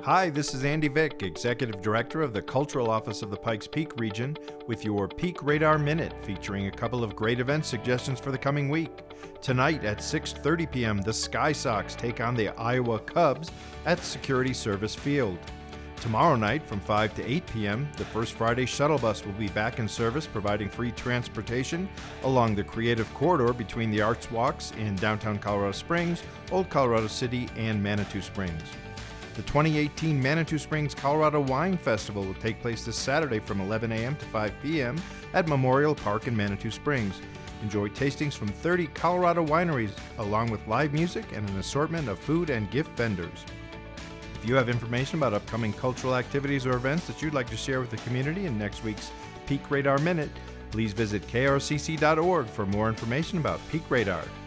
Hi, this is Andy Vick, Executive Director of the Cultural Office of the Pikes Peak region, with your Peak Radar Minute, featuring a couple of great event suggestions for the coming week. Tonight at 6:30 p.m., the Sky Sox take on the Iowa Cubs at Security Service Field. Tomorrow night from 5 to 8 p.m., the First Friday Shuttle Bus will be back in service, providing free transportation along the creative corridor between the Arts Walks in downtown Colorado Springs, Old Colorado City, and Manitou Springs. The 2018 Manitou Springs Colorado Wine Festival will take place this Saturday from 11 a.m. to 5 p.m. at Memorial Park in Manitou Springs. Enjoy tastings from 30 Colorado wineries, along with live music and an assortment of food and gift vendors. If you have information about upcoming cultural activities or events that you'd like to share with the community in next week's Peak Radar Minute, please visit krcc.org for more information about Peak Radar.